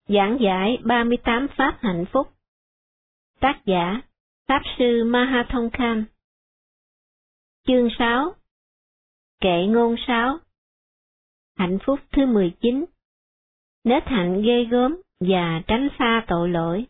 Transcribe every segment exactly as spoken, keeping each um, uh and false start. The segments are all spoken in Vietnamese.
Giảng giải ba mươi tám Pháp hạnh phúc. Tác giả Pháp sư Mahathongkham. Chương sáu. Kệ ngôn sáu. Hạnh phúc thứ mười chín. Nết hạnh ghê gớm và tránh xa tội lỗi.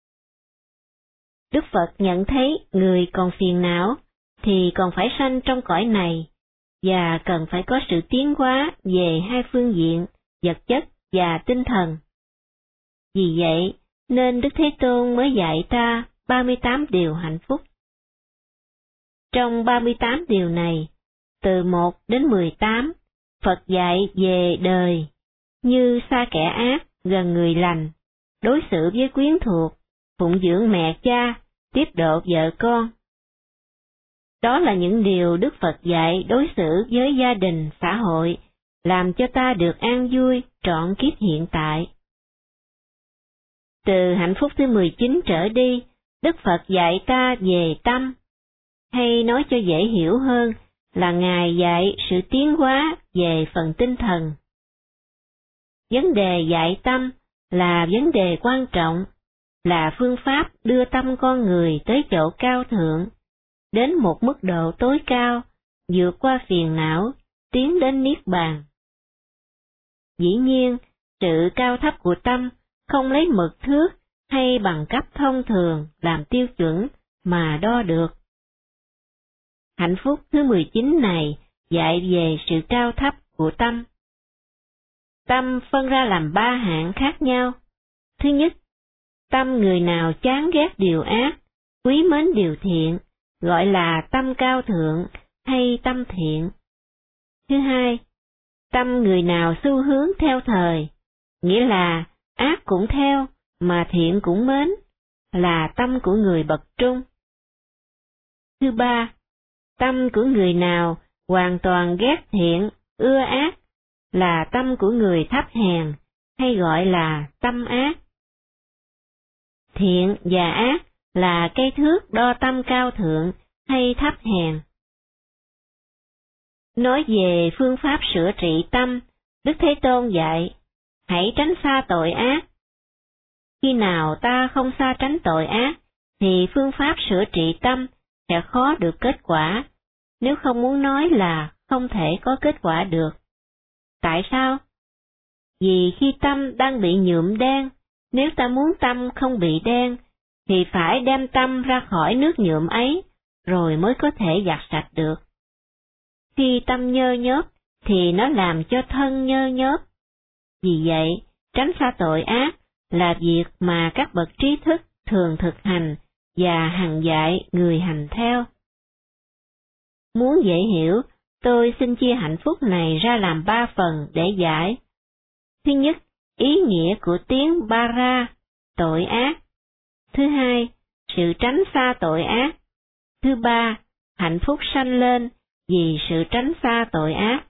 Đức Phật nhận thấy người còn phiền não thì còn phải sanh trong cõi này, và cần phải có sự tiến hóa về hai phương diện, vật chất và tinh thần. Vì vậy, nên Đức Thế Tôn mới dạy ta ba mươi tám điều hạnh phúc. Trong ba mươi tám điều này, từ một đến mười tám, Phật dạy về đời, như xa kẻ ác, gần người lành, đối xử với quyến thuộc, phụng dưỡng mẹ cha, tiếp độ vợ con. Đó là những điều Đức Phật dạy đối xử với gia đình, xã hội, làm cho ta được an vui trọn kiếp hiện tại. Từ hạnh phúc thứ mười chín trở đi, Đức Phật dạy ta về tâm, hay nói cho dễ hiểu hơn là Ngài dạy sự tiến hóa về phần tinh thần. Vấn đề dạy tâm là vấn đề quan trọng, là phương pháp đưa tâm con người tới chỗ cao thượng, đến một mức độ tối cao, vượt qua phiền não, tiến đến Niết Bàn. Dĩ nhiên, sự cao thấp của tâm không lấy mực thước hay bằng cấp thông thường làm tiêu chuẩn mà đo được. Hạnh phúc thứ mười chín này dạy về sự cao thấp của tâm. Tâm phân ra làm ba hạng khác nhau. Thứ nhất, tâm người nào chán ghét điều ác, quý mến điều thiện, gọi là tâm cao thượng hay tâm thiện. Thứ hai, tâm người nào xu hướng theo thời, nghĩa là ác cũng theo mà thiện cũng mến, là tâm của người bậc trung. Thứ ba, tâm của người nào hoàn toàn ghét thiện, ưa ác, là tâm của người thấp hèn, hay gọi là tâm ác. Thiện và ác là cây thước đo tâm cao thượng hay thấp hèn. Nói về phương pháp sửa trị tâm, Đức Thế Tôn dạy, hãy tránh xa tội ác. Khi nào ta không xa tránh tội ác, thì phương pháp sửa trị tâm sẽ khó được kết quả, nếu không muốn nói là không thể có kết quả được. Tại sao? Vì khi tâm đang bị nhuộm đen, nếu ta muốn tâm không bị đen, thì phải đem tâm ra khỏi nước nhuộm ấy, rồi mới có thể giặt sạch được. Khi tâm nhơ nhớp, thì nó làm cho thân nhơ nhớp. Vì vậy, tránh xa tội ác là việc mà các bậc trí thức thường thực hành và hằng dạy người hành theo. Muốn dễ hiểu, tôi xin chia hạnh phúc này ra làm ba phần để giải. Thứ nhất, ý nghĩa của tiếng para, tội ác. Thứ hai, sự tránh xa tội ác. Thứ ba, hạnh phúc sanh lên vì sự tránh xa tội ác.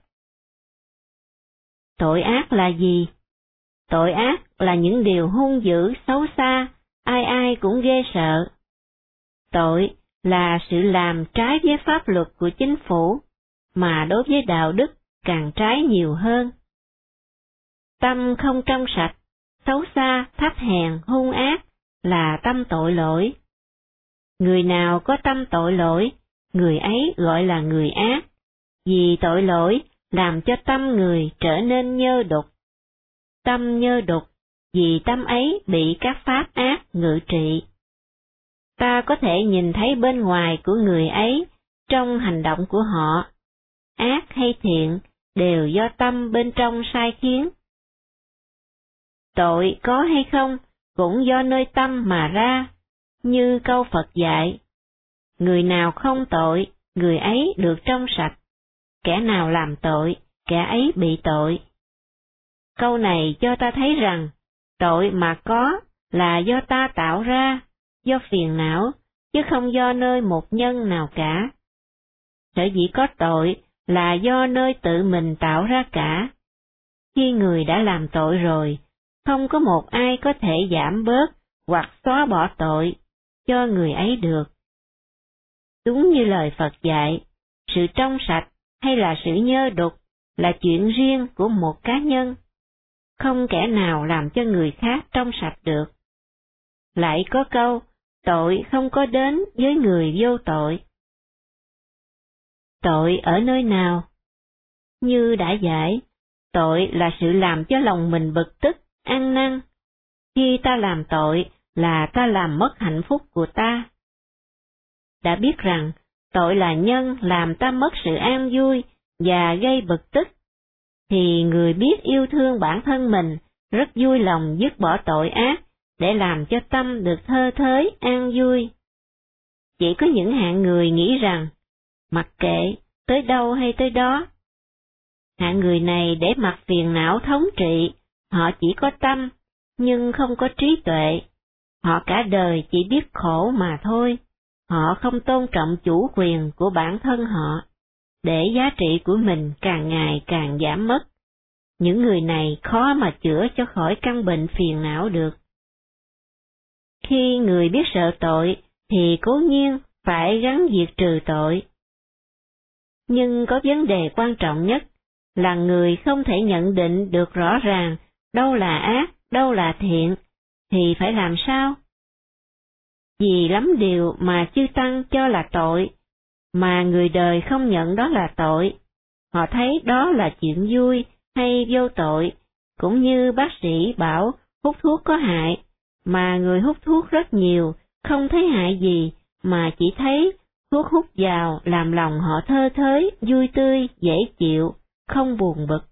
Tội ác là gì? Tội ác là những điều hung dữ, xấu xa, ai ai cũng ghê sợ. Tội là sự làm trái với pháp luật của chính phủ, mà đối với đạo đức càng trái nhiều hơn. Tâm không trong sạch, xấu xa, thấp hèn, hung ác là tâm tội lỗi. Người nào có tâm tội lỗi, người ấy gọi là người ác, vì tội lỗi làm cho tâm người trở nên nhơ đục. Tâm nhơ đục, vì tâm ấy bị các pháp ác ngự trị. Ta có thể nhìn thấy bên ngoài của người ấy, trong hành động của họ, ác hay thiện đều do tâm bên trong sai khiến. Tội có hay không cũng do nơi tâm mà ra, như câu Phật dạy. Người nào không tội, người ấy được trong sạch. Kẻ nào làm tội, kẻ ấy bị tội. Câu này cho ta thấy rằng, tội mà có là do ta tạo ra, do phiền não, chứ không do nơi một nhân nào cả. Sở dĩ có tội là do nơi tự mình tạo ra cả. Khi người đã làm tội rồi, không có một ai có thể giảm bớt hoặc xóa bỏ tội cho người ấy được. Đúng như lời Phật dạy, sự trong sạch hay là sự nhơ đục là chuyện riêng của một cá nhân. không kẻ nào làm cho người khác trong sạch được. Lại có câu, tội không có đến với người vô tội. Tội ở nơi nào? Như đã giải, tội là sự làm cho lòng mình bực tức, ăn năn. Khi ta làm tội là ta làm mất hạnh phúc của ta. Đã biết rằng, tội là nhân làm ta mất sự an vui và gây bực tức, thì người biết yêu thương bản thân mình rất vui lòng dứt bỏ tội ác để làm cho tâm được thơ thới, an vui. Chỉ có những hạng người nghĩ rằng, mặc kệ, tới đâu hay tới đó. Hạng người này để mặc phiền não thống trị, họ chỉ có tâm, nhưng không có trí tuệ. Họ cả đời chỉ biết khổ mà thôi, họ không tôn trọng chủ quyền của bản thân họ, để giá trị của mình càng ngày càng giảm mất. Những người này khó mà chữa cho khỏi căn bệnh phiền não được. Khi người biết sợ tội, thì cố nhiên phải gắng diệt trừ tội. Nhưng có vấn đề quan trọng nhất là người không thể nhận định được rõ ràng đâu là ác, đâu là thiện, thì phải làm sao? Vì lắm điều mà chư tăng cho là tội, mà người đời không nhận đó là tội. Họ thấy đó là chuyện vui hay vô tội, cũng như bác sĩ bảo hút thuốc có hại, mà người hút thuốc rất nhiều, không thấy hại gì, mà chỉ thấy thuốc hút vào làm lòng họ thơ thới, vui tươi, dễ chịu, không buồn bực.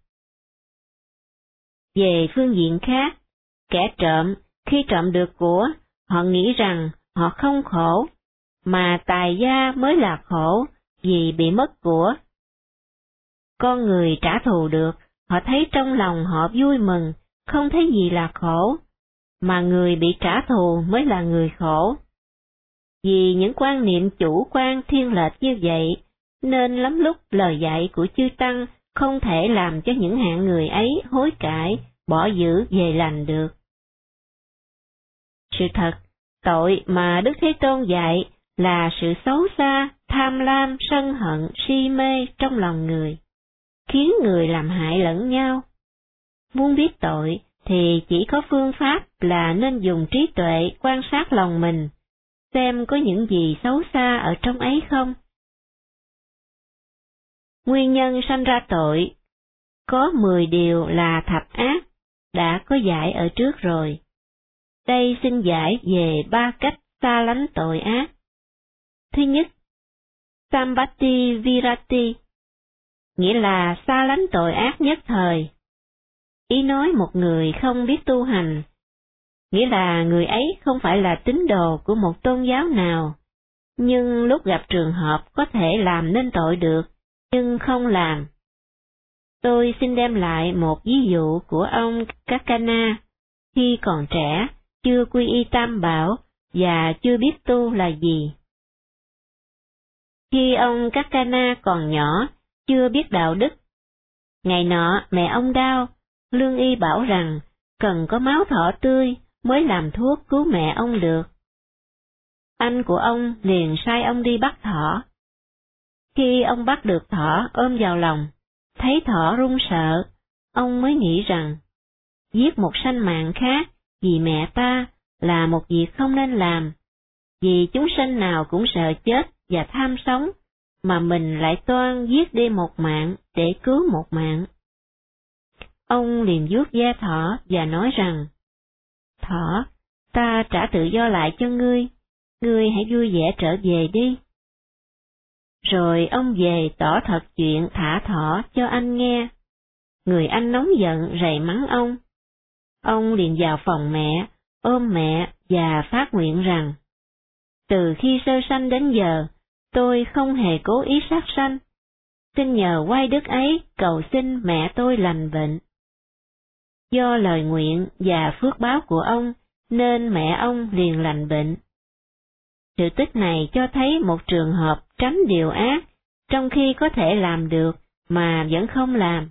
Về phương diện khác, kẻ trộm, khi trộm được của, họ nghĩ rằng họ không khổ, mà tài gia mới là khổ vì bị mất của. Con người trả thù được, họ thấy trong lòng họ vui mừng, không thấy gì là khổ, mà người bị trả thù mới là người khổ. Vì những quan niệm chủ quan thiên lệch như vậy, nên lắm lúc lời dạy của chư Tăng không thể làm cho những hạng người ấy hối cải, bỏ dữ về lành được. Sự thật, tội mà Đức Thế Tôn dạy là sự xấu xa, tham lam, sân hận, si mê trong lòng người, khiến người làm hại lẫn nhau. Muốn biết tội thì chỉ có phương pháp là nên dùng trí tuệ quan sát lòng mình, xem có những gì xấu xa ở trong ấy không. Nguyên nhân sanh ra tội, có mười điều là thập ác, đã có giải ở trước rồi. Đây xin giải về ba cách xa lánh tội ác. Thứ nhất, Sambati Virati, nghĩa là xa lánh tội ác nhất thời. Ý nói một người không biết tu hành, nghĩa là người ấy không phải là tín đồ của một tôn giáo nào, nhưng lúc gặp trường hợp có thể làm nên tội được, nhưng không làm. Tôi xin đem lại một ví dụ của ông Kakana, khi còn trẻ, chưa quy y tam bảo, và chưa biết tu là gì. Khi ông Kakana còn nhỏ, chưa biết đạo đức. Ngày nọ mẹ ông đau, lương y bảo rằng cần có máu thỏ tươi mới làm thuốc cứu mẹ ông được. Anh của ông liền sai ông đi bắt thỏ. Khi ông bắt được thỏ ôm vào lòng, thấy thỏ run sợ, ông mới nghĩ rằng, giết một sanh mạng khác vì mẹ ta là một việc không nên làm, vì chúng sanh nào cũng sợ chết và tham sống, mà mình lại toan giết đi một mạng để cứu một mạng. Ông liền vuốt da thỏ và nói rằng, thỏ, ta trả tự do lại cho ngươi, ngươi hãy vui vẻ trở về đi. Rồi ông về tỏ thật chuyện thả thỏ cho anh nghe. Người anh nóng giận rầy mắng ông. Ông liền vào phòng mẹ, ôm mẹ và phát nguyện rằng, từ khi sơ sanh đến giờ, tôi không hề cố ý sát sanh. Xin nhờ oai đức ấy cầu xin mẹ tôi lành bệnh. Do lời nguyện và phước báo của ông, nên mẹ ông liền lành bệnh. Sự tích này cho thấy một trường hợp tránh điều ác, trong khi có thể làm được mà vẫn không làm.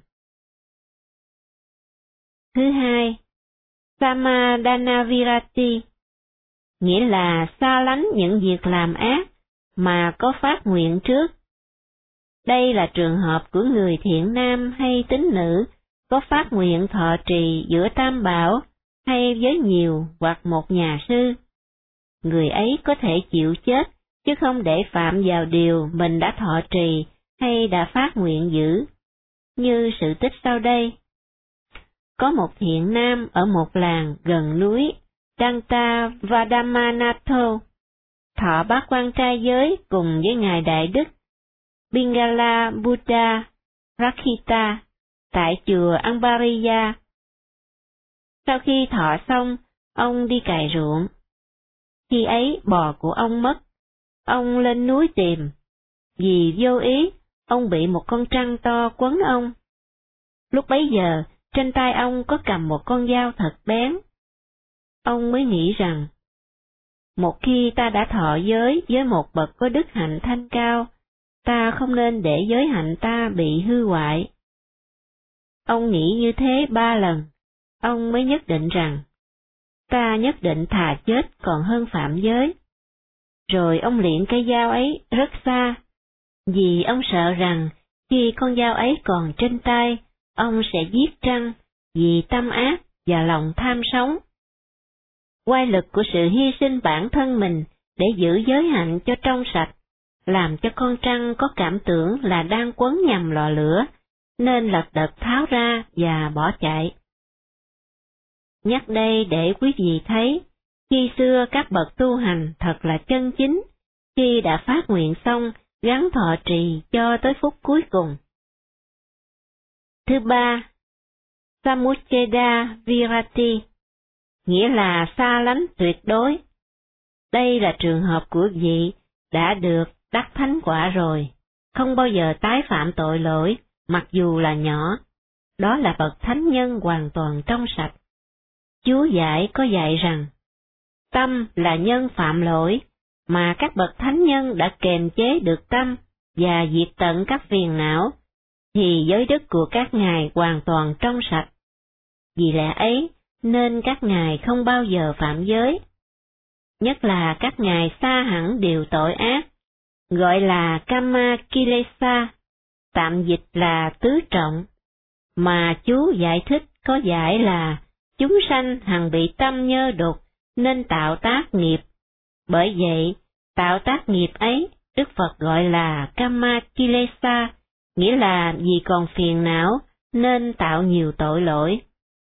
Thứ hai, Samadhanavirati, nghĩa là xa lánh những việc làm ác mà có phát nguyện trước. Đây là trường hợp của người thiện nam hay tín nữ có phát nguyện thọ trì giữa tam bảo hay với nhiều hoặc một nhà sư. Người ấy có thể chịu chết, chứ không để phạm vào điều mình đã thọ trì hay đã phát nguyện giữ. Như sự tích sau đây. Có một thiện nam ở một làng gần núi Danta Vadamanatho, thọ bát quan trai giới cùng với Ngài Đại Đức Pingala Buddha Rakita tại chùa Ambariya. Sau khi thọ xong, ông đi cày ruộng. Khi ấy bò của ông mất, ông lên núi tìm. Vì vô ý, ông bị một con trăng to quấn ông. Lúc bấy giờ, trên tay ông có cầm một con dao thật bén. Ông mới nghĩ rằng, một khi ta đã thọ giới với một bậc có đức hạnh thanh cao, ta không nên để giới hạnh ta bị hư hoại. Ông nghĩ như thế ba lần, ông mới nhất định rằng, ta nhất định thà chết còn hơn phạm giới. Rồi ông liệng cây dao ấy rất xa, vì ông sợ rằng khi con dao ấy còn trên tay, ông sẽ giết trăng vì tâm ác và lòng tham sống. Oai lực của sự hy sinh bản thân mình để giữ giới hạnh cho trong sạch, làm cho con trăng có cảm tưởng là đang quấn nhầm lò lửa, nên lật đật tháo ra và bỏ chạy. Nhắc đây để quý vị thấy, khi xưa các bậc tu hành thật là chân chính, khi đã phát nguyện xong, gắn thọ trì cho tới phút cuối cùng. Thứ ba, Samucheda Virati, nghĩa là xa lánh tuyệt đối. Đây là trường hợp của vị đã được đắc thánh quả rồi, không bao giờ tái phạm tội lỗi, mặc dù là nhỏ. Đó là bậc thánh nhân hoàn toàn trong sạch. Chú giải có dạy rằng, tâm là nhân phạm lỗi, mà các bậc thánh nhân đã kềm chế được tâm và diệt tận các phiền não, thì giới đức của các ngài hoàn toàn trong sạch. Vì lẽ ấy, nên các ngài không bao giờ phạm giới. Nhất là các ngài xa hẳn điều tội ác, gọi là Kama Kilesa, tạm dịch là tứ trọng, mà chú giải thích có giải là chúng sanh hằng bị tâm nhơ đục nên tạo tác nghiệp. Bởi vậy, tạo tác nghiệp ấy, Đức Phật gọi là Kama Kilesa, nghĩa là vì còn phiền não nên tạo nhiều tội lỗi.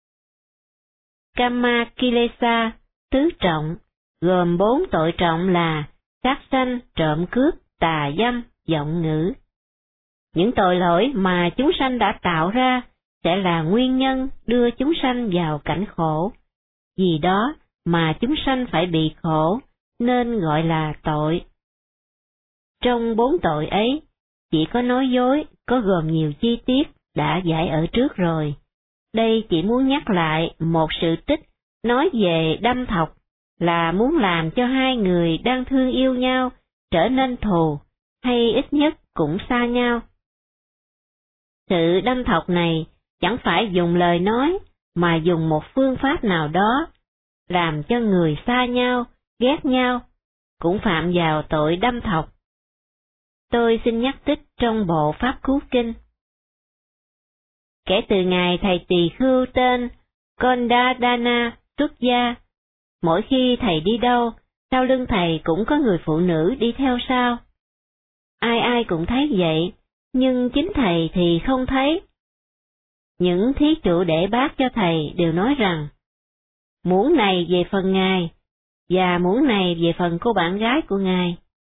Kama Kilesa, tứ trọng, gồm bốn tội trọng là sát sanh, trộm cướp, tà dâm, vọng ngữ. Những tội lỗi mà chúng sanh đã tạo ra sẽ là nguyên nhân đưa chúng sanh vào cảnh khổ. Vì đó mà chúng sanh phải bị khổ, nên gọi là tội. Trong bốn tội ấy, chỉ có nói dối có gồm nhiều chi tiết đã giải ở trước rồi. Đây chỉ muốn nhắc lại một sự tích nói về đâm thọc, là muốn làm cho hai người đang thương yêu nhau trở nên thù, hay ít nhất cũng xa nhau. Sự đâm thọc này chẳng phải dùng lời nói, mà dùng một phương pháp nào đó, làm cho người xa nhau, ghét nhau, cũng phạm vào tội đâm thọc. Tôi xin nhắc tích trong bộ Pháp Cú Kinh. Kể từ ngày thầy tỳ khưu tên Kondadana xuất gia, mỗi khi thầy đi đâu, sau lưng thầy cũng có người phụ nữ đi theo sau. Ai ai cũng thấy vậy, nhưng chính thầy thì không thấy. Những thí chủ để bác cho thầy đều nói rằng, muỗng này về phần ngài, và muỗng này về phần cô bạn gái của ngài.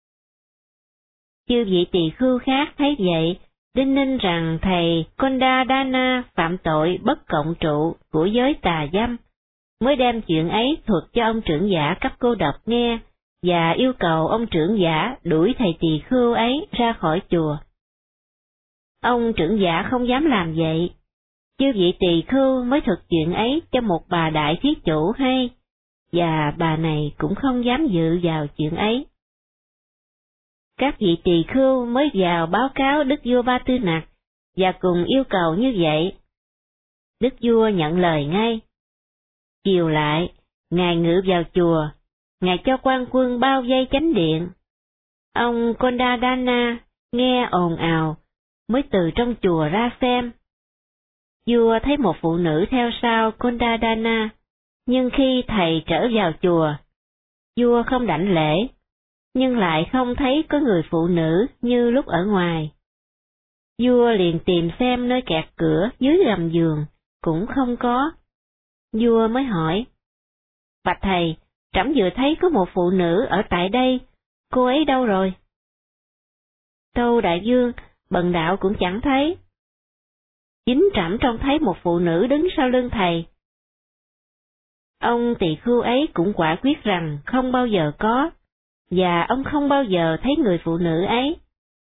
Chư vị tỳ khưu khác thấy vậy, đinh ninh rằng thầy Kondadana phạm tội bất cộng trụ của giới tà dâm, mới đem chuyện ấy thuật cho ông trưởng giả cấp cô độc nghe, và yêu cầu ông trưởng giả đuổi thầy tỳ khưu ấy ra khỏi chùa. Ông trưởng giả không dám làm vậy. Chư vị tỳ khưu mới thuật chuyện ấy cho một bà đại thí chủ hay, và bà này cũng không dám dự vào chuyện ấy. Các vị tỳ khưu mới vào báo cáo Đức vua Ba Tư Nặc, và cùng yêu cầu như vậy. Đức vua nhận lời ngay. Chiều lại, ngài ngự vào chùa, ngài cho quan quân bao vây chánh điện. Ông Kondadana nghe ồn ào, mới từ trong chùa ra xem. Vua thấy một phụ nữ theo sau Kondadana, nhưng khi thầy trở vào chùa, vua không đảnh lễ, nhưng lại không thấy có người phụ nữ như lúc ở ngoài. Vua liền tìm xem nơi kẹt cửa dưới gầm giường, cũng không có. Vua mới hỏi, bạch thầy, trẫm vừa thấy có một phụ nữ ở tại đây, cô ấy đâu rồi? Tâu đại vương, bần đạo cũng chẳng thấy. Chính trẫm trông thấy một phụ nữ đứng sau lưng thầy. Ông tỳ khưu ấy cũng quả quyết rằng không bao giờ có, và ông không bao giờ thấy người phụ nữ ấy.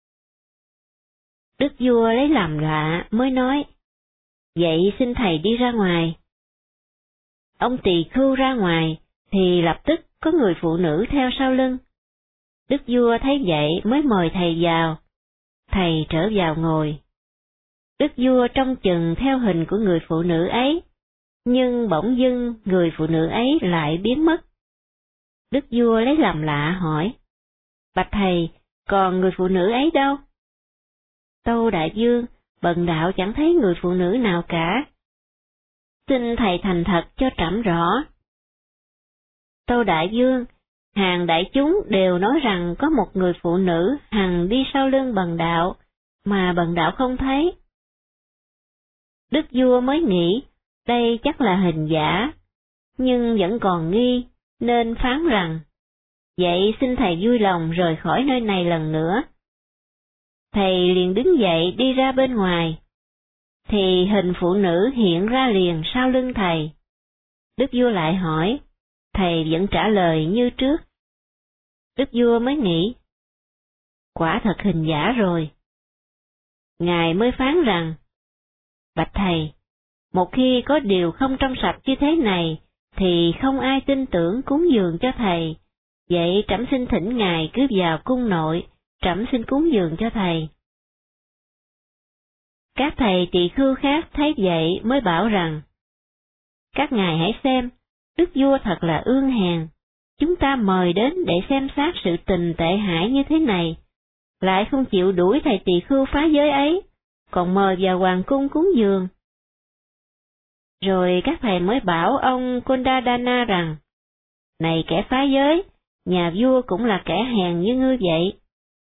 Đức vua lấy làm lạ mới nói, vậy xin thầy đi ra ngoài. Ông tỳ khưu ra ngoài, thì lập tức có người phụ nữ theo sau lưng. Đức vua thấy vậy mới mời thầy vào. Thầy trở vào ngồi. Đức vua trông chừng theo hình của người phụ nữ ấy, nhưng bỗng dưng người phụ nữ ấy lại biến mất. Đức vua lấy làm lạ hỏi, bạch thầy, còn người phụ nữ ấy đâu? Tâu đại vương, bần đạo chẳng thấy người phụ nữ nào cả. Xin thầy thành thật cho trẫm rõ. Tâu đại vương, hàng đại chúng đều nói rằng có một người phụ nữ hằng đi sau lưng bần đạo, mà bần đạo không thấy. Đức vua mới nghĩ, đây chắc là hình giả, nhưng vẫn còn nghi, nên phán rằng, vậy xin thầy vui lòng rời khỏi nơi này lần nữa. Thầy liền đứng dậy đi ra bên ngoài, thì hình phụ nữ hiện ra liền sau lưng thầy. Đức vua lại hỏi, thầy vẫn trả lời như trước. Đức vua mới nghĩ, quả thật hình giả rồi. Ngài mới phán rằng, bạch thầy, một khi có điều không trong sạch như thế này, thì không ai tin tưởng cúng dường cho thầy, vậy trẫm xin thỉnh ngài cứ vào cung nội, trẫm xin cúng dường cho thầy. Các thầy tỳ khưu khác thấy vậy mới bảo rằng, các ngài hãy xem, đức vua thật là ương hèn, chúng ta mời đến để xem xét sự tình tệ hại như thế này, lại không chịu đuổi thầy tỳ khưu phá giới ấy, còn mời vào hoàng cung cúng dường. Rồi các thầy mới bảo ông Kondadana rằng, này kẻ phá giới, nhà vua cũng là kẻ hèn như ngươi vậy.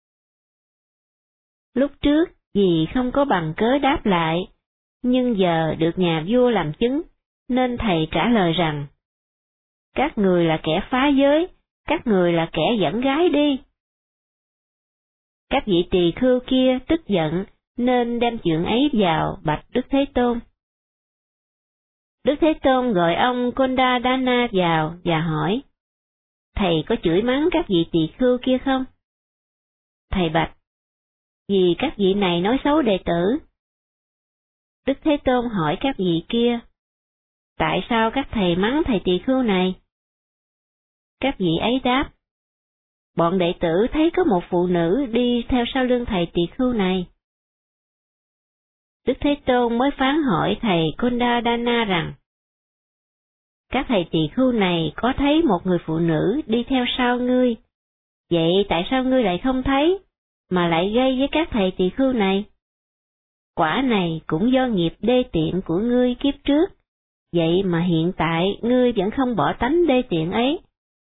Lúc trước, vì không có bằng cớ đáp lại, nhưng giờ được nhà vua làm chứng, nên thầy trả lời rằng, các người là kẻ phá giới, các người là kẻ dẫn gái đi. Các vị tỳ khưu kia tức giận, nên đem chuyện ấy vào bạch Đức Thế Tôn. Đức Thế Tôn gọi ông Kondadana vào và hỏi, thầy có chửi mắng các vị tỳ khưu kia không? Thầy bạch, vì các vị này nói xấu đệ tử. Đức Thế Tôn hỏi các vị kia, tại sao các thầy mắng thầy tỳ khưu này? Các vị ấy đáp, bọn đệ tử thấy có một phụ nữ đi theo sau lưng thầy tỳ khưu này. Đức Thế Tôn mới phán hỏi thầy Kondadana rằng, các thầy tỳ khưu này có thấy một người phụ nữ đi theo sau ngươi, vậy tại sao ngươi lại không thấy, mà lại gây với các thầy tỳ khưu này? Quả này cũng do nghiệp đê tiện của ngươi kiếp trước, vậy mà hiện tại ngươi vẫn không bỏ tánh đê tiện ấy.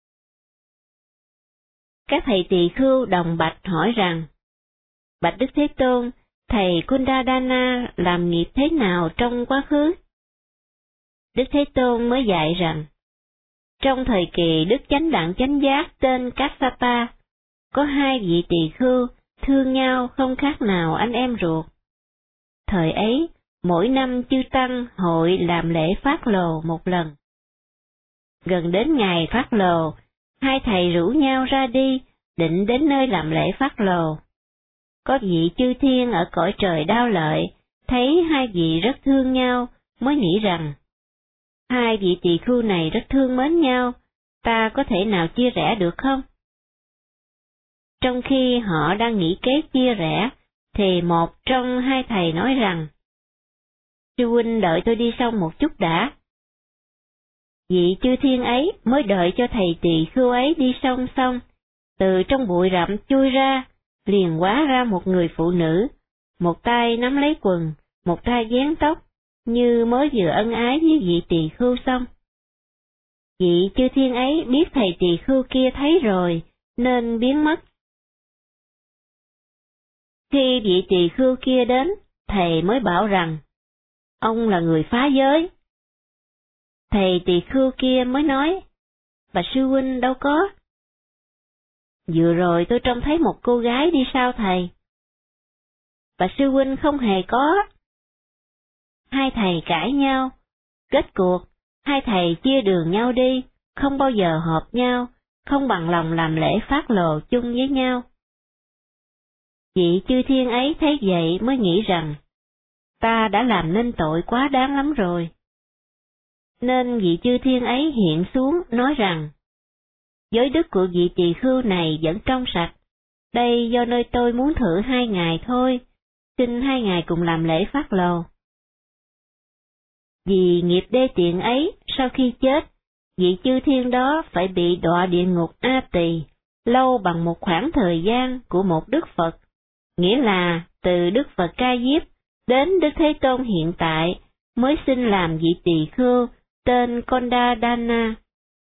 Các thầy tỳ khưu đồng bạch hỏi rằng, bạch Đức Thế Tôn, thầy Kondadana làm nghiệp thế nào trong quá khứ? Đức Thế Tôn mới dạy rằng, trong thời kỳ Đức Chánh Đẳng Chánh Giác tên Kassapa, có hai vị tỳ khưu thương nhau không khác nào anh em ruột. Thời ấy, mỗi năm chư tăng hội làm lễ phát lồ một lần. Gần đến ngày phát lồ, hai thầy rủ nhau ra đi, định đến nơi làm lễ phát lồ. Có vị chư thiên ở cõi trời Đao Lợi, thấy hai vị rất thương nhau, mới nghĩ rằng, hai vị tỳ khưu này rất thương mến nhau, ta có thể nào chia rẽ được không? Trong khi họ đang nghĩ kế chia rẽ, thì một trong hai thầy nói rằng, sư huynh đợi tôi đi xong một chút đã. Vị chư thiên ấy mới đợi cho thầy tỳ khưu ấy đi xong xong, từ trong bụi rậm chui ra, liền hóa ra một người phụ nữ, một tay nắm lấy quần, một tay vén tóc, như mới vừa ân ái với vị tỳ khưu xong. Vị chư thiên ấy biết thầy tỳ khưu kia thấy rồi, nên biến mất. Khi vị tỳ khưu kia đến, thầy mới bảo rằng, ông là người phá giới. Thầy tỳ khưu kia mới nói, bà sư huynh đâu có. Vừa rồi tôi trông thấy một cô gái đi sau thầy. Bà sư huynh không hề có. Hai thầy cãi nhau, kết cuộc, hai thầy chia đường nhau đi, không bao giờ hợp nhau, không bằng lòng làm lễ phát lộ chung với nhau. Vị chư thiên ấy thấy vậy mới nghĩ rằng, ta đã làm nên tội quá đáng lắm rồi. Nên vị chư thiên ấy hiện xuống nói rằng, giới đức của vị tỳ khưu này vẫn trong sạch, đây do nơi tôi muốn thử hai ngày thôi, xin hai ngày cùng làm lễ phát lồ. Vì nghiệp đê tiện ấy, sau khi chết, vị chư thiên đó phải bị đọa địa ngục A Tỳ, lâu bằng một khoảng thời gian của một Đức Phật, nghĩa là từ Đức Phật Ca Diếp đến Đức Thế Tôn hiện tại mới xin làm vị tỳ khưu tên Kondadana.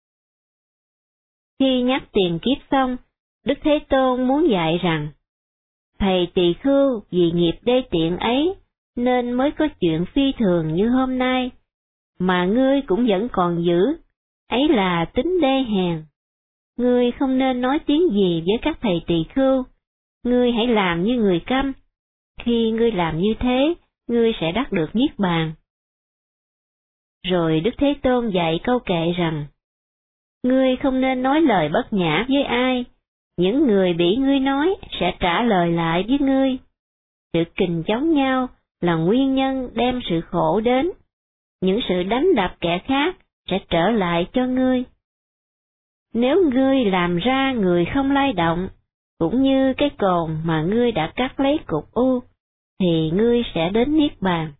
Khi nhắc tiền kiếp xong, Đức Thế Tôn muốn dạy rằng, thầy tỳ khưu vì nghiệp đê tiện ấy nên mới có chuyện phi thường như hôm nay, mà ngươi cũng vẫn còn giữ, ấy là tính đê hèn. Ngươi không nên nói tiếng gì với các thầy tỳ khưu, ngươi hãy làm như người câm. Khi ngươi làm như thế, ngươi sẽ đắc được niết bàn. Rồi Đức Thế Tôn dạy câu kệ rằng, ngươi không nên nói lời bất nhã với ai, những người bị ngươi nói sẽ trả lời lại với ngươi. Sự kình chống nhau là nguyên nhân đem sự khổ đến, những sự đánh đập kẻ khác sẽ trở lại cho ngươi. Nếu ngươi làm ra người không lay động, cũng như cái cồn mà ngươi đã cắt lấy cục u, thì ngươi sẽ đến niết bàn.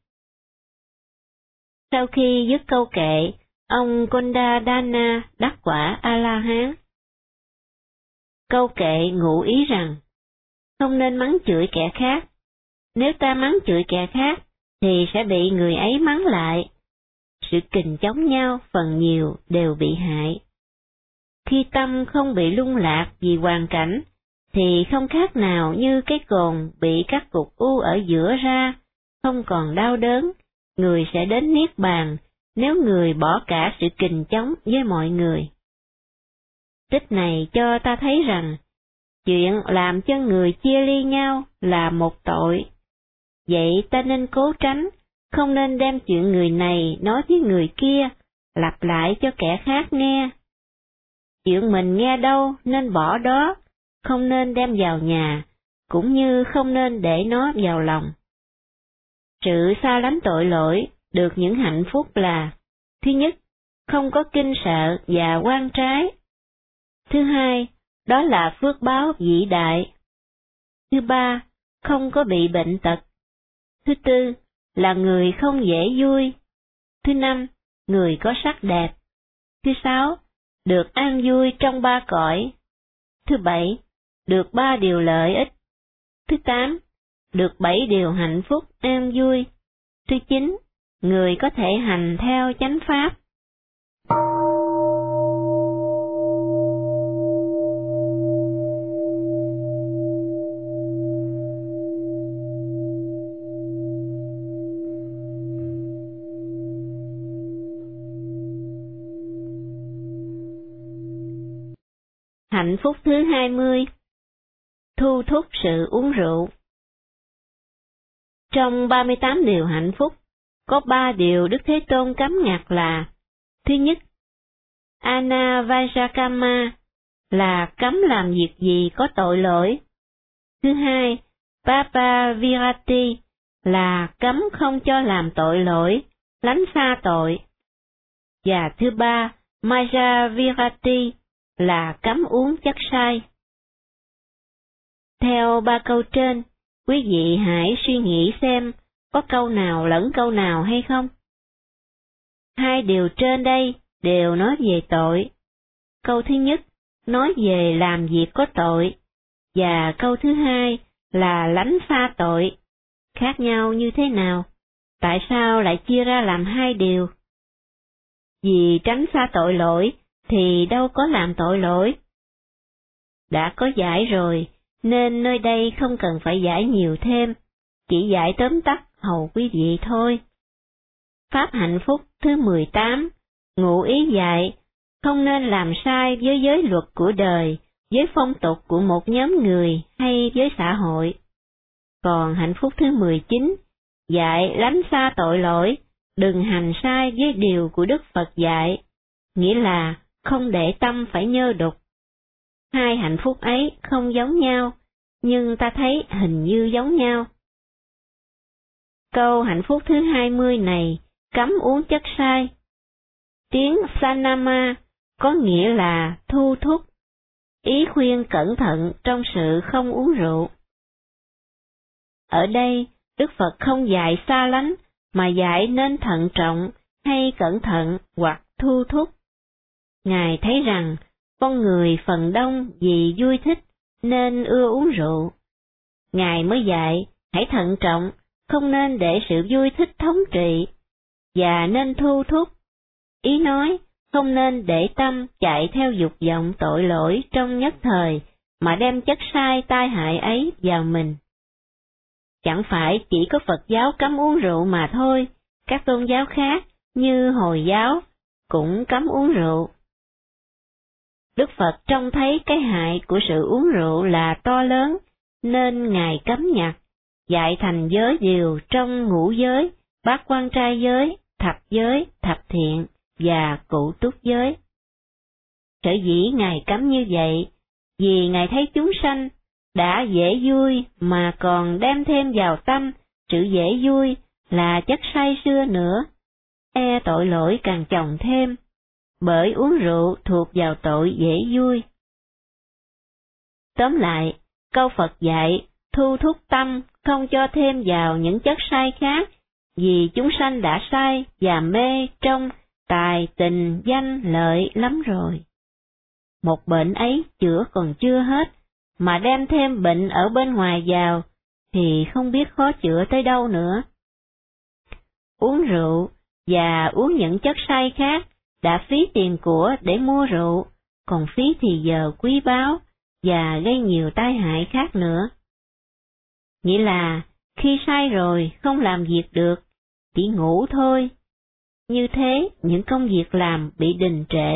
Sau khi dứt câu kệ, ông Kondadana đắc quả A-la-hán. Câu kệ ngụ ý rằng, không nên mắng chửi kẻ khác. Nếu ta mắng chửi kẻ khác, thì sẽ bị người ấy mắng lại. Sự kình chống nhau phần nhiều đều bị hại. Khi tâm không bị lung lạc vì hoàn cảnh, thì không khác nào như cái cồn bị cắt cục u ở giữa ra, không còn đau đớn, người sẽ đến niết bàn nếu người bỏ cả sự kình chống với mọi người. Tích này cho ta thấy rằng, chuyện làm cho người chia ly nhau là một tội. Vậy ta nên cố tránh, không nên đem chuyện người này nói với người kia, lặp lại cho kẻ khác nghe. Chuyện mình nghe đâu nên bỏ đó, không nên đem vào nhà, cũng như không nên để nó vào lòng. Sự xa lánh tội lỗi được những hạnh phúc là: thứ nhất, không có kinh sợ và oan trái. Thứ hai, đó là phước báo vĩ đại. Thứ ba, không có bị bệnh tật. Thứ tư, là người không dễ vui. Thứ năm, người có sắc đẹp. Thứ sáu, được an vui trong ba cõi. Thứ bảy, được ba điều lợi ích. Thứ tám, được bảy điều hạnh phúc an vui. Thứ chín, người có thể hành theo chánh pháp. Hạnh phúc thứ hai mươi. Thu thúc sự uống rượu. Trong ba mươi tám điều hạnh phúc, có ba điều Đức Thế Tôn cấm ngặt là: thứ nhất, Anavajakama, là cấm làm việc gì có tội lỗi. Thứ hai, Papavirati, là cấm không cho làm tội lỗi, lánh xa tội. Và thứ ba, Majavirati, là cấm uống chất sai. Theo ba câu trên, quý vị hãy suy nghĩ xem có câu nào lẫn câu nào hay không. Hai điều trên đây đều nói về tội. Câu thứ nhất nói về làm việc có tội, và câu thứ hai là lánh xa tội. Khác nhau như thế nào? Tại sao lại chia ra làm hai điều? Vì tránh xa tội lỗi thì đâu có làm tội lỗi. Đã có giải rồi, nên nơi đây không cần phải giải nhiều thêm, chỉ giải tóm tắt hầu quý vị thôi. Pháp hạnh phúc thứ mười tám, ngụ ý dạy, không nên làm sai với giới luật của đời, với phong tục của một nhóm người hay với xã hội. Còn hạnh phúc thứ mười chín, dạy lánh xa tội lỗi, đừng hành sai với điều của Đức Phật dạy, nghĩa là không để tâm phải nhơ đục. Hai hạnh phúc ấy không giống nhau, nhưng ta thấy hình như giống nhau. Câu hạnh phúc thứ hai mươi này cấm uống chất say. Tiếng Sanama có nghĩa là thu thúc, ý khuyên cẩn thận trong sự không uống rượu. Ở đây, Đức Phật không dạy xa lánh, mà dạy nên thận trọng, hay cẩn thận hoặc thu thúc. Ngài thấy rằng, con người phần đông vì vui thích nên ưa uống rượu. Ngài mới dạy, hãy thận trọng, không nên để sự vui thích thống trị, và nên thu thúc. Ý nói, không nên để tâm chạy theo dục vọng tội lỗi trong nhất thời, mà đem chất sai tai hại ấy vào mình. Chẳng phải chỉ có Phật giáo cấm uống rượu mà thôi, các tôn giáo khác như Hồi giáo cũng cấm uống rượu. Đức Phật trông thấy cái hại của sự uống rượu là to lớn, nên Ngài cấm nhặt, dạy thành giới điều trong ngũ giới, bát quan trai giới, thập giới, thập thiện và cụ túc giới. Sở dĩ Ngài cấm như vậy, vì Ngài thấy chúng sanh đã dễ vui mà còn đem thêm vào tâm sự dễ vui là chất say xưa nữa, e tội lỗi càng chồng thêm, bởi uống rượu thuộc vào tội dễ vui. Tóm lại, câu Phật dạy, thu thúc tâm không cho thêm vào những chất sai khác, vì chúng sanh đã sai và mê trong tài tình danh lợi lắm rồi. Một bệnh ấy chữa còn chưa hết, mà đem thêm bệnh ở bên ngoài vào, thì không biết khó chữa tới đâu nữa. Uống rượu và uống những chất say khác đã phí tiền của để mua rượu, còn phí thì giờ quý báu và gây nhiều tai hại khác nữa. Nghĩa là khi say rồi không làm việc được, chỉ ngủ thôi. Như thế những công việc làm bị đình trệ.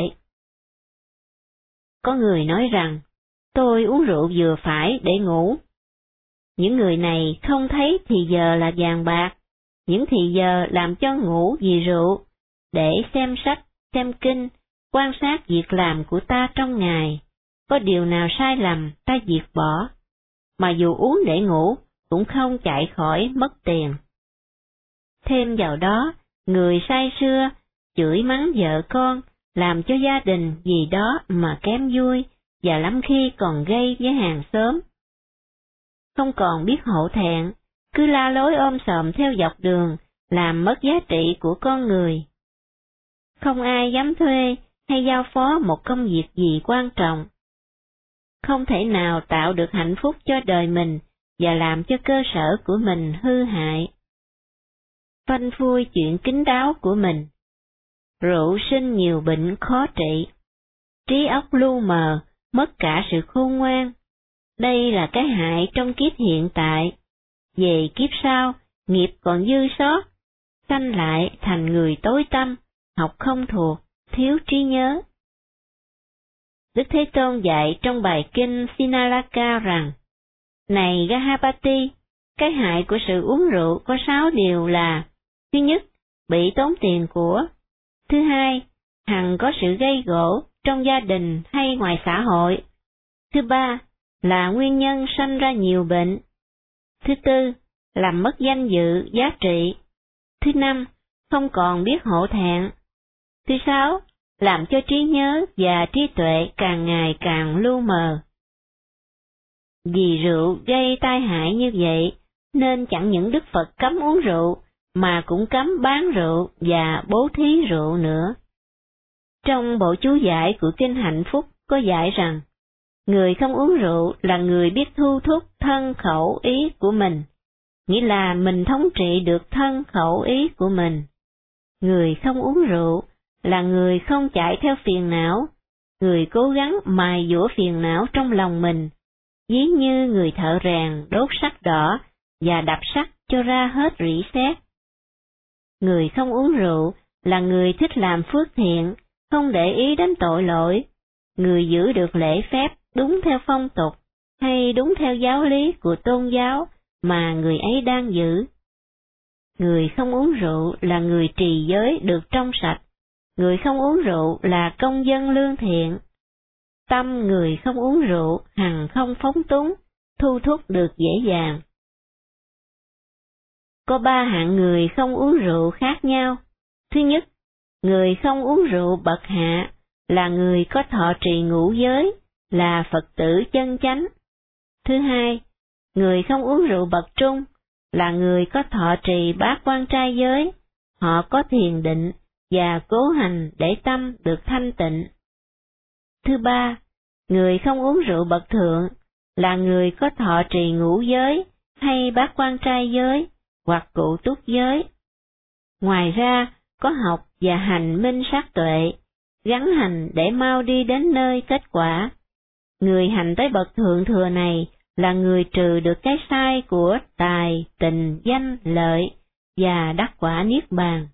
Có người nói rằng, tôi uống rượu vừa phải để ngủ. Những người này không thấy thì giờ là vàng bạc, những thì giờ làm cho ngủ vì rượu, để xem sách, xem kinh, quan sát việc làm của ta trong ngày, có điều nào sai lầm ta diệt bỏ, mà dù uống để ngủ cũng không chạy khỏi mất tiền. Thêm vào đó, người say sưa, chửi mắng vợ con, làm cho gia đình vì đó mà kém vui, và lắm khi còn gây với hàng xóm. Không còn biết hổ thẹn, cứ la lối ôm xòm theo dọc đường, làm mất giá trị của con người. Không ai dám thuê hay giao phó một công việc gì quan trọng. Không thể nào tạo được hạnh phúc cho đời mình và làm cho cơ sở của mình hư hại. Phanh phui chuyện kín đáo của mình. Rượu sinh nhiều bệnh khó trị. Trí óc lu mờ, mất cả sự khôn ngoan. Đây là cái hại trong kiếp hiện tại. Về kiếp sau, nghiệp còn dư sót, sanh lại thành người tối tăm, học không thuộc, thiếu trí nhớ. Đức Thế Tôn dạy trong bài kinh Sinalaka rằng, này Gahapati, cái hại của sự uống rượu có sáu điều là: thứ nhất, bị tốn tiền của; thứ hai, hằng có sự gây gổ trong gia đình hay ngoài xã hội; thứ ba, là nguyên nhân sanh ra nhiều bệnh; thứ tư, làm mất danh dự, giá trị; thứ năm, không còn biết hổ thẹn; thứ sáu, làm cho trí nhớ và trí tuệ càng ngày càng lu mờ. Vì rượu gây tai hại như vậy, nên chẳng những Đức Phật cấm uống rượu, mà cũng cấm bán rượu và bố thí rượu nữa. Trong bộ chú giải của Kinh Hạnh Phúc có dạy rằng, người không uống rượu là người biết thu thúc thân khẩu ý của mình, nghĩa là mình thống trị được thân khẩu ý của mình. Người không uống rượu là người không chạy theo phiền não, người cố gắng mài dũa phiền não trong lòng mình, ví như người thợ rèn đốt sắt đỏ và đập sắt cho ra hết rỉ sét. Người không uống rượu là người thích làm phước thiện, không để ý đến tội lỗi, người giữ được lễ phép đúng theo phong tục, hay đúng theo giáo lý của tôn giáo mà người ấy đang giữ. Người không uống rượu là người trì giới được trong sạch, người không uống rượu là công dân lương thiện. Tâm người không uống rượu hằng không phóng túng, thu thúc được dễ dàng. Có ba hạng người không uống rượu khác nhau. Thứ nhất, người không uống rượu bậc hạ là người có thọ trì ngũ giới, là Phật tử chân chánh. Thứ hai, người không uống rượu bậc trung là người có thọ trì bát quan trai giới, họ có thiền định và cố hành để tâm được thanh tịnh. Thứ ba, người không uống rượu bậc thượng là người có thọ trì ngũ giới hay bát quan trai giới hoặc cụ túc giới. Ngoài ra, có học và hành minh sát tuệ, gắn hành để mau đi đến nơi kết quả. Người hành tới bậc thượng thừa này là người trừ được cái sai của tài, tình, danh, lợi và đắc quả niết bàn.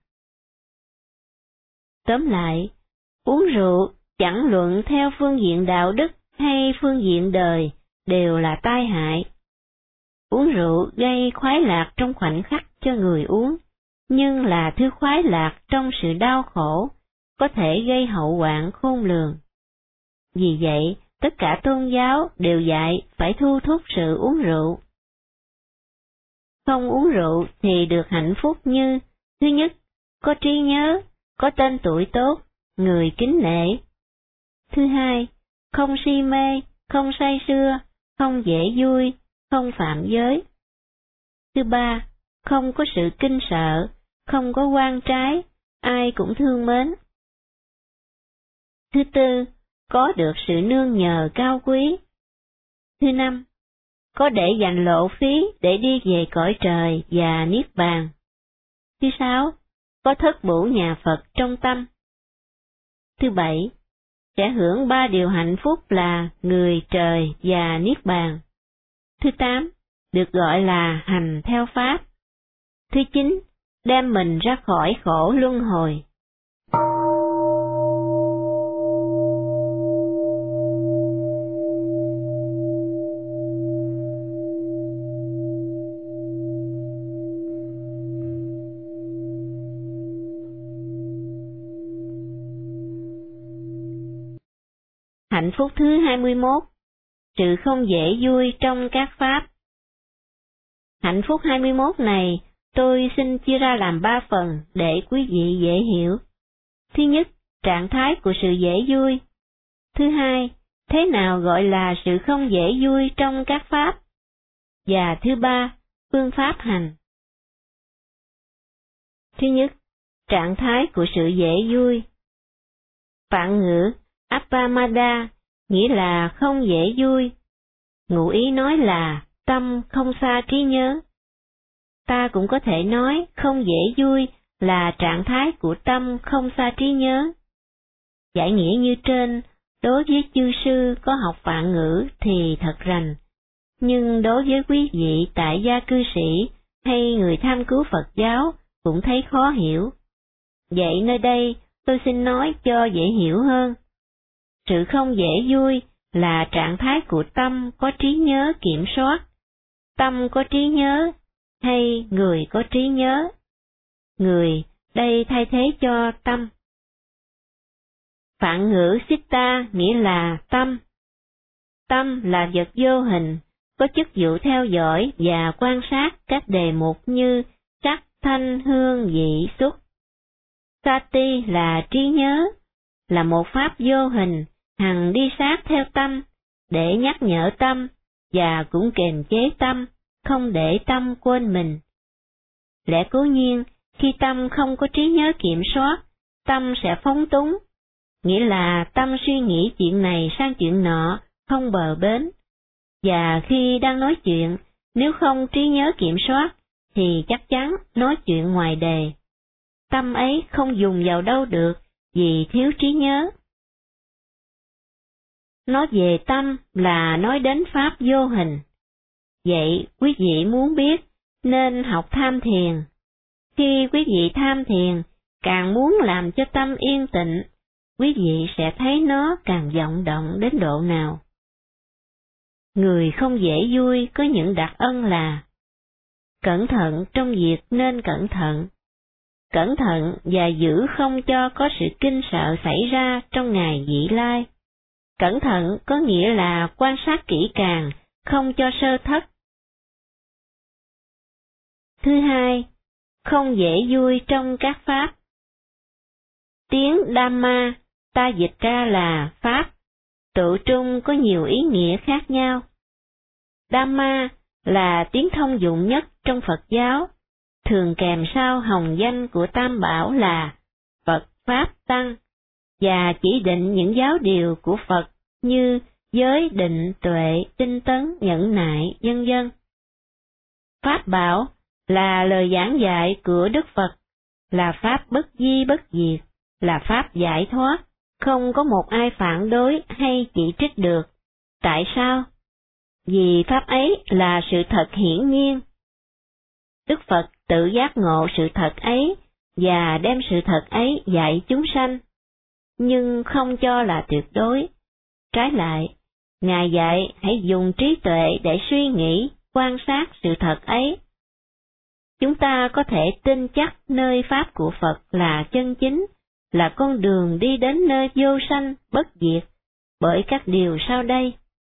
Tóm lại, uống rượu chẳng luận theo phương diện đạo đức hay phương diện đời đều là tai hại. Uống rượu gây khoái lạc trong khoảnh khắc cho người uống, nhưng là thứ khoái lạc trong sự đau khổ, có thể gây hậu hoạn khôn lường. Vì vậy, tất cả tôn giáo đều dạy phải thu thúc sự uống rượu. Không uống rượu thì được hạnh phúc như: thứ nhất, có trí nhớ, có tên tuổi tốt, người kính nể. Thứ hai, không si mê, không say sưa, không dễ vui, không phạm giới. Thứ ba, không có sự kinh sợ, không có oan trái, ai cũng thương mến. Thứ tư, có được sự nương nhờ cao quý. Thứ năm, có để dành lộ phí để đi về cõi trời và niết bàn. Thứ sáu, có thất bổ nhà Phật trong tâm. Thứ bảy, sẽ hưởng ba điều hạnh phúc là người, trời và niết bàn. Thứ tám, được gọi là hành theo pháp. Thứ chín, đem mình ra khỏi khổ luân hồi. Hạnh phúc thứ hai mươi mốt, sự không dễ vui trong các pháp. Hạnh phúc hai mươi mốt này, tôi xin chia ra làm ba phần để quý vị dễ hiểu. Thứ nhất, trạng thái của sự dễ vui. Thứ hai, thế nào gọi là sự không dễ vui trong các pháp. Và thứ ba, phương pháp hành. Thứ nhất, trạng thái của sự dễ vui. Phạn ngữ Appamada nghĩa là không dễ vui. Ngụ ý nói là tâm không xa trí nhớ. Ta cũng có thể nói không dễ vui là trạng thái của tâm không xa trí nhớ. Giải nghĩa như trên, đối với chư sư có học phạn ngữ thì thật rành, nhưng đối với quý vị tại gia cư sĩ hay người tham cứu Phật giáo cũng thấy khó hiểu. Vậy nơi đây tôi xin nói cho dễ hiểu hơn. Sự không dễ vui là trạng thái của tâm có trí nhớ kiểm soát. Tâm có trí nhớ hay người có trí nhớ. Người đây thay thế cho tâm. Phạn ngữ Sitta nghĩa là tâm. Tâm là vật vô hình, có chức vụ theo dõi và quan sát các đề mục như sắc, thanh, hương, vị, xúc. Sati là trí nhớ, là một pháp vô hình, hằng đi sát theo tâm, để nhắc nhở tâm, và cũng kềm chế tâm, không để tâm quên mình. Lẽ cố nhiên, khi tâm không có trí nhớ kiểm soát, tâm sẽ phóng túng, nghĩa là tâm suy nghĩ chuyện này sang chuyện nọ, không bờ bến. Và khi đang nói chuyện, nếu không trí nhớ kiểm soát, thì chắc chắn nói chuyện ngoài đề. Tâm ấy không dùng vào đâu được, vì thiếu trí nhớ. Nói về tâm là nói đến pháp vô hình. Vậy quý vị muốn biết nên học tham thiền. Khi quý vị tham thiền, càng muốn làm cho tâm yên tịnh, quý vị sẽ thấy nó càng vọng động đến độ nào. Người không dễ vui có những đặc ân là cẩn thận trong việc nên cẩn thận. Cẩn thận và giữ không cho có sự kinh sợ xảy ra trong ngày vị lai. Cẩn thận có nghĩa là quan sát kỹ càng, không cho sơ thất. Thứ hai, không dễ vui trong các pháp. Tiếng Dhamma, ta dịch ra là Pháp, tự trung có nhiều ý nghĩa khác nhau. Dhamma là tiếng thông dụng nhất trong Phật giáo, thường kèm sau hồng danh của Tam Bảo là Phật, Pháp, Tăng, và chỉ định những giáo điều của Phật như giới, định, tuệ, tinh tấn, nhẫn nại, vân vân. Pháp Bảo là lời giảng dạy của Đức Phật, là Pháp bất di bất diệt, là Pháp giải thoát, không có một ai phản đối hay chỉ trích được. Tại sao? Vì Pháp ấy là sự thật hiển nhiên. Đức Phật tự giác ngộ sự thật ấy và đem sự thật ấy dạy chúng sanh, nhưng không cho là tuyệt đối. Trái lại, Ngài dạy hãy dùng trí tuệ để suy nghĩ, quan sát sự thật ấy. Chúng ta có thể tin chắc nơi Pháp của Phật là chân chính, là con đường đi đến nơi vô sanh, bất diệt, bởi các điều sau đây.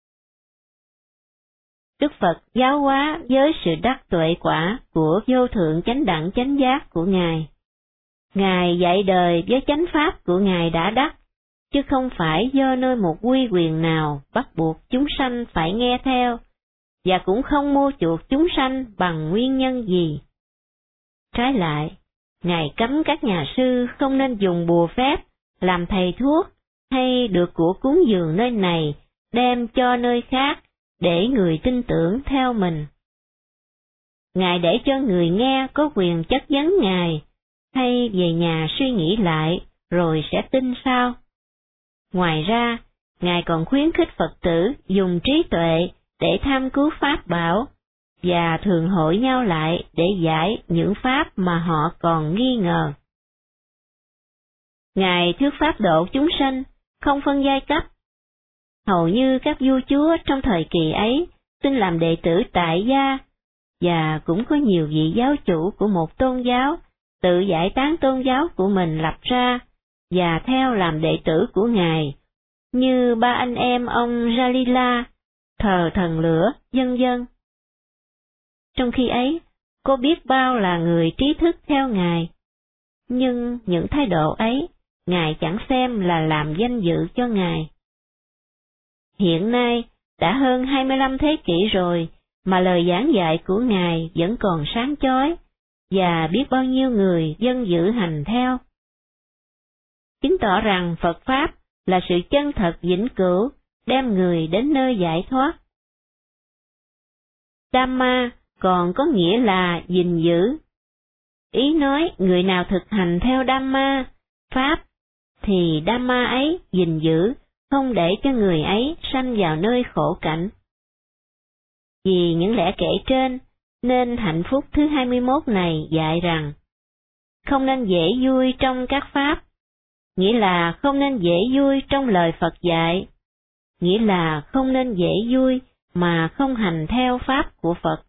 Đức Phật giáo hóa với sự đắc tuệ quả của vô thượng chánh đẳng chánh giác của Ngài. Ngài dạy đời với chánh pháp của Ngài đã đắc, chứ không phải do nơi một uy quyền nào bắt buộc chúng sanh phải nghe theo, và cũng không mua chuộc chúng sanh bằng nguyên nhân gì. Trái lại, Ngài cấm các nhà sư không nên dùng bùa phép, làm thầy thuốc, hay được của cúng dường nơi này, đem cho nơi khác, để người tin tưởng theo mình. Ngài để cho người nghe có quyền chất vấn Ngài, hay về nhà suy nghĩ lại, rồi sẽ tin sao. Ngoài ra, Ngài còn khuyến khích Phật tử dùng trí tuệ để tham cứu Pháp bảo, và thường hội nhau lại để giải những Pháp mà họ còn nghi ngờ. Ngài thuyết Pháp độ chúng sanh, không phân giai cấp. Hầu như các vua chúa trong thời kỳ ấy xin làm đệ tử tại gia, và cũng có nhiều vị giáo chủ của một tôn giáo tự giải tán tôn giáo của mình lập ra, và theo làm đệ tử của Ngài, như ba anh em ông Jalila, thờ thần lửa, vân vân. Trong khi ấy, có biết bao là người trí thức theo Ngài, nhưng những thái độ ấy, Ngài chẳng xem là làm danh dự cho Ngài. Hiện nay, đã hơn hai mươi lăm thế kỷ rồi, mà lời giảng dạy của Ngài vẫn còn sáng chói, và biết bao nhiêu người dân giữ hành theo. Chứng tỏ rằng Phật Pháp là sự chân thật vĩnh cửu, đem người đến nơi giải thoát. Dhamma còn có nghĩa là gìn giữ. Ý nói người nào thực hành theo Dhamma, Pháp, thì Dhamma ấy gìn giữ, không để cho người ấy sanh vào nơi khổ cảnh. Vì những lẽ kể trên, nên hạnh phúc thứ hai mươi mốt này dạy rằng, không nên dễ vui trong các Pháp, nghĩa là không nên dễ vui trong lời Phật dạy, nghĩa là không nên dễ vui mà không hành theo Pháp của Phật.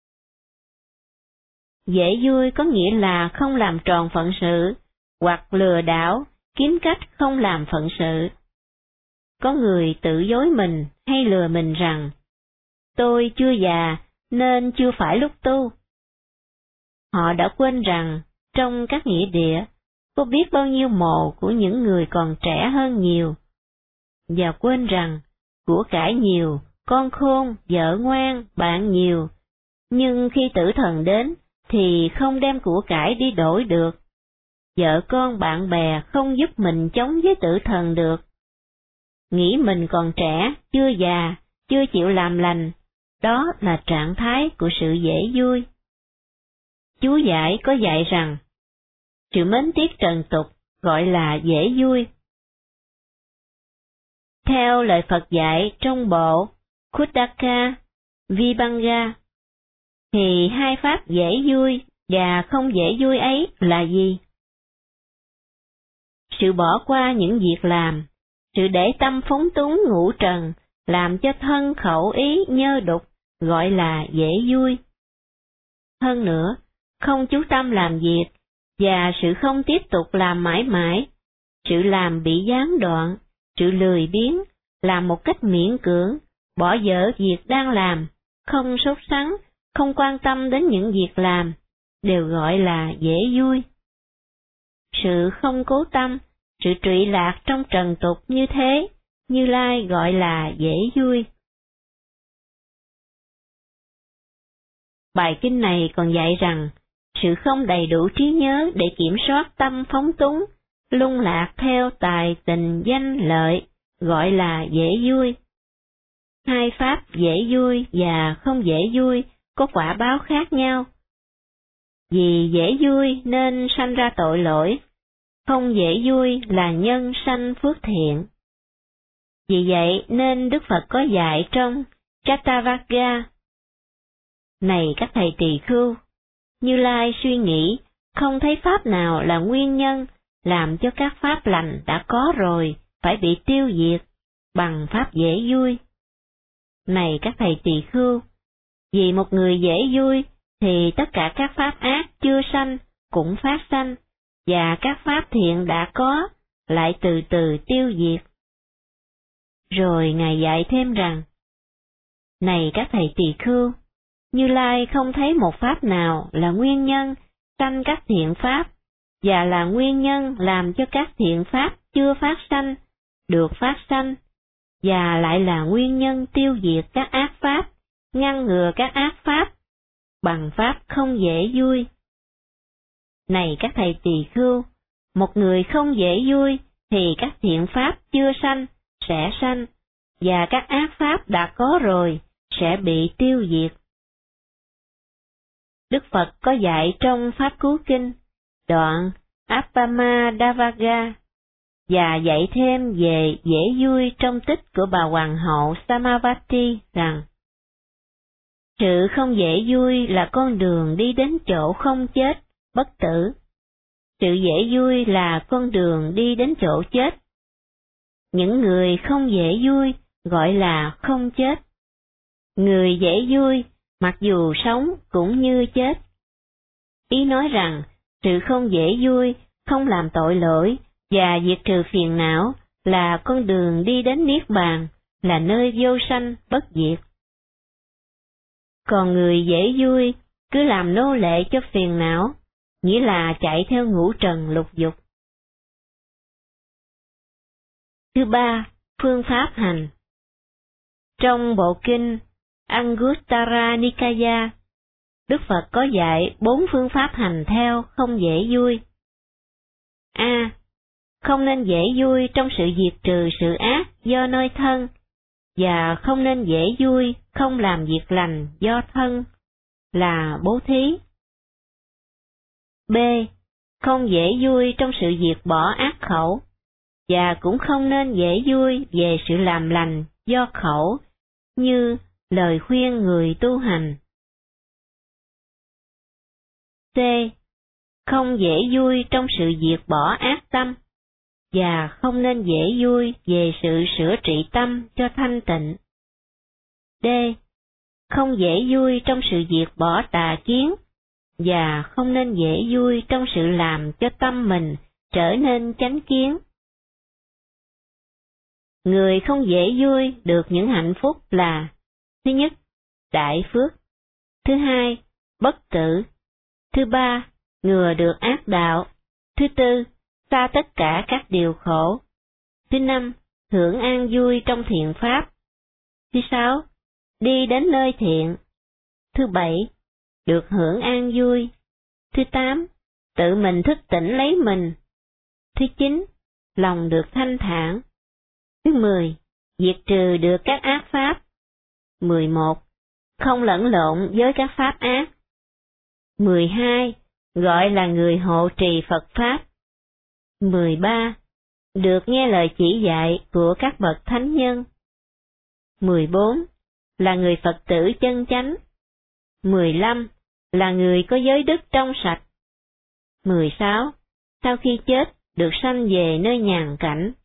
Dễ vui có nghĩa là không làm tròn phận sự, hoặc lừa đảo, kiếm cách không làm phận sự. Có người tự dối mình hay lừa mình rằng, tôi chưa già nên chưa phải lúc tu. Họ đã quên rằng, trong các nghĩa địa, có biết bao nhiêu mộ của những người còn trẻ hơn nhiều, và quên rằng, của cải nhiều, con khôn, vợ ngoan, bạn nhiều, nhưng khi tử thần đến, thì không đem của cải đi đổi được. Vợ con bạn bè không giúp mình chống với tử thần được. Nghĩ mình còn trẻ, chưa già, chưa chịu làm lành, đó là trạng thái của sự dễ vui. chú giải có dạy rằng, sự mến tiếc trần tục gọi là dễ vui. Theo lời Phật dạy trong bộ Khuddaka Vibhanga, thì hai pháp dễ vui và không dễ vui ấy là gì? Sự bỏ qua những việc làm, sự để tâm phóng túng ngũ trần, làm cho thân khẩu ý nhơ đục, gọi là dễ vui. Hơn nữa, không chú tâm làm việc, và sự không tiếp tục làm mãi mãi, sự làm bị gián đoạn, sự lười biếng, làm một cách miễn cưỡng, bỏ dở việc đang làm, không sốt sắng, không quan tâm đến những việc làm, đều gọi là dễ vui. Sự không cố tâm, sự trụy lạc trong trần tục như thế, Như Lai gọi là dễ vui. Bài kinh này còn dạy rằng, sự không đầy đủ trí nhớ để kiểm soát tâm phóng túng, lung lạc theo tài tình danh lợi, gọi là dễ vui. Hai pháp dễ vui và không dễ vui có quả báo khác nhau. Vì dễ vui nên sanh ra tội lỗi, không dễ vui là nhân sanh phước thiện. Vì vậy nên Đức Phật có dạy trong Kathavagga: Này các thầy tỳ khưu, Như Lai suy nghĩ, không thấy pháp nào là nguyên nhân làm cho các pháp lành đã có rồi phải bị tiêu diệt bằng pháp dễ vui. Này các thầy tỳ khưu, vì một người dễ vui thì tất cả các pháp ác chưa sanh cũng phát sanh, và các pháp thiện đã có lại từ từ tiêu diệt. Rồi Ngài dạy thêm rằng, này các thầy tỳ khưu, Như Lai không thấy một pháp nào là nguyên nhân sanh các thiện pháp, và là nguyên nhân làm cho các thiện pháp chưa phát sanh, được phát sanh, và lại là nguyên nhân tiêu diệt các ác pháp, ngăn ngừa các ác pháp, bằng pháp không dễ vui. Này các thầy tỳ khưu, một người không dễ vui thì các thiện pháp chưa sanh, sẽ sanh, và các ác pháp đã có rồi, sẽ bị tiêu diệt. Đức Phật có dạy trong Pháp Cú Kinh, đoạn Appamadavaga, và dạy thêm về dễ vui trong tích của bà Hoàng hậu Samavati rằng, sự không dễ vui là con đường đi đến chỗ không chết, bất tử. Sự dễ vui là con đường đi đến chỗ chết. Những người không dễ vui gọi là không chết. Người dễ vui, mặc dù sống cũng như chết. Ý nói rằng, sự không dễ vui, không làm tội lỗi, và diệt trừ phiền não là con đường đi đến Niết Bàn, là nơi vô sanh bất diệt. Còn người dễ vui, cứ làm nô lệ cho phiền não, nghĩa là chạy theo ngũ trần lục dục. Thứ ba, phương pháp hành. Trong bộ kinh Anguttara Nikaya, Đức Phật có dạy bốn phương pháp hành theo không dễ vui. A. Không nên dễ vui trong sự diệt trừ sự ác do nơi thân, và không nên dễ vui không làm việc lành do thân, là bố thí. B. Không dễ vui trong sự diệt bỏ ác khẩu, và cũng không nên dễ vui về sự làm lành do khẩu, như lời khuyên người tu hành. C. Không dễ vui trong sự diệt bỏ ác tâm, và không nên dễ vui về sự sửa trị tâm cho thanh tịnh. D. Không dễ vui trong sự diệt bỏ tà kiến, và không nên dễ vui trong sự làm cho tâm mình trở nên chánh kiến. Người không dễ vui được những hạnh phúc là: thứ nhất, đại phước; thứ hai, bất tử; thứ ba, ngừa được ác đạo; thứ tư, xa tất cả các điều khổ; thứ năm, hưởng an vui trong thiện pháp; thứ sáu, đi đến nơi thiện; thứ bảy, được hưởng an vui; thứ tám, tự mình thức tỉnh lấy mình; thứ chín, lòng được thanh thản; thứ mười, diệt trừ được các ác pháp; mười một, không lẫn lộn với các pháp ác; mười hai. Gọi là người hộ trì Phật Pháp. mười ba. Được nghe lời chỉ dạy của các bậc thánh nhân. mười bốn. Là người Phật tử chân chánh. mười lăm. Là người có giới đức trong sạch. mười sáu. Sau khi chết, được sanh về nơi nhàn cảnh.